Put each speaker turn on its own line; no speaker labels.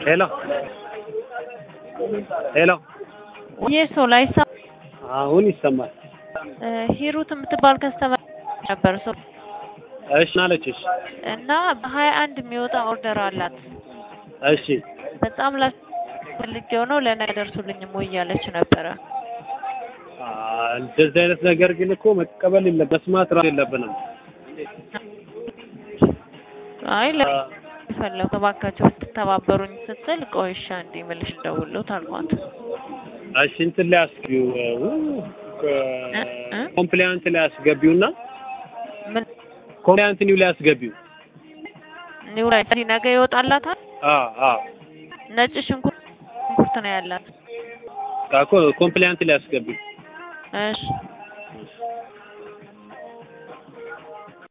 ሄሎ ሄሎ
የሶላይሳ
አሁን ይሰማል።
ሂሩት የምትባል ከስተመር ነበር ሰው
እሺ ናለችሽ
እና በ21 የሚወጣ ኦርደር አላት።
እሺ
በጣም ላስፈልገው ነው ለኔ ያደርሱልኝም ወይ ያለች ነበር።
እንደዚህ አይነት ነገር ግን እኮ መቀበል መስማት ራስ የለብንም።
አይ ለፈለኩ ባካቸው ተተባበሩኝ ስትል ቆይሻ እንዲመልሽ ደውሎት አልኳት።
እሺ እንትን ላይ አስገቢው ኮምፕሊያንት ላይ አስገቢውና
ምን
ኮምፕሊያንት ኒው ላይ አስገቢው
ኒው ላይ ነገ ይወጣላታል።
አ
ነጭ ሽንኩርት ነው ያላት።
ታኮ ኮምፕሊያንት ላይ አስገቢው።
እሺ